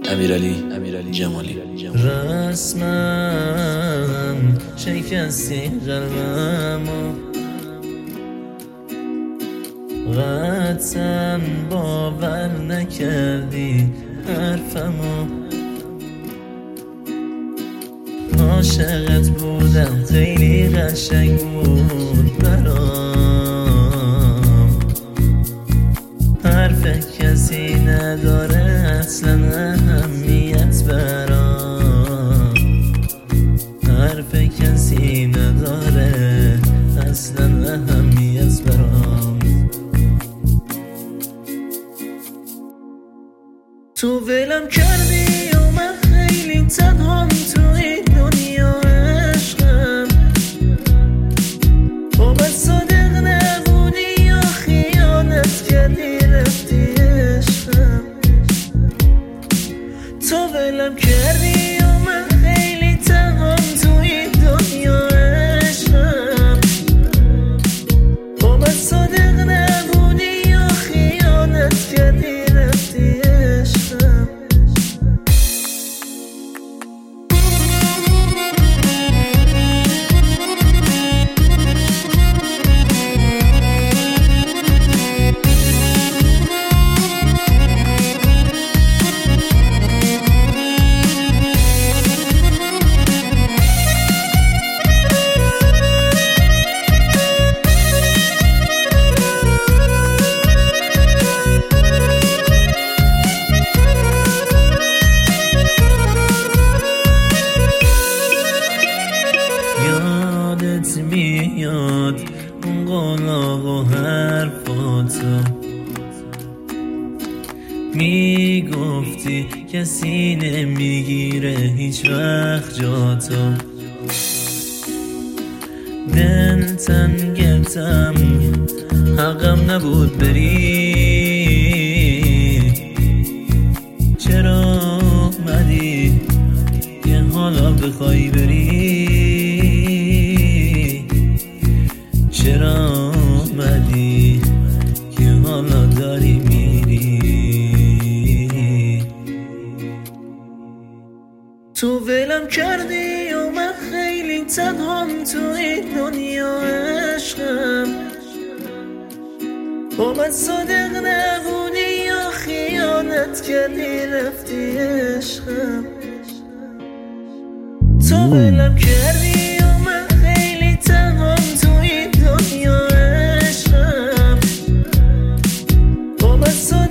امیرعلی جمالی. رسمم شکستی قلبمو، قطعاً باور نکردی حرفمو. عاشقت بودم، خیلی قشنگ بود برام. حرف کسی نداره اصلا اهمیت برام. حرف کسی نداره اصلا اهمیت برام. تو ولم کردی و من خیلی تنهام تو این دنیا عشقم. با من صادق نبودی یا خیانت کردی رفتی عشقم. تو ولم کردی و من خیلی تنهام تو این دنیا عشقم. با من صادق نبودی یا خیانت کردی رفتی عشقم. یادت میاد اون قلاق و حرفاتو، میگفتی کسی نمیگیره هیچ وقت جاتو. دل تنگتم، حقم نبود بری. چرا اومدی که حالا بخوای بری؟ چرا اومدی که حالا داری میری؟ تو ولم کردی و من خیلی تنهام تو این دنیا عشقم. با من صادق نبودی یا خیانت کردی رفتی عشقم. تو ولم کردی و من خیلی تنهام تو این دنیا عشقم. با من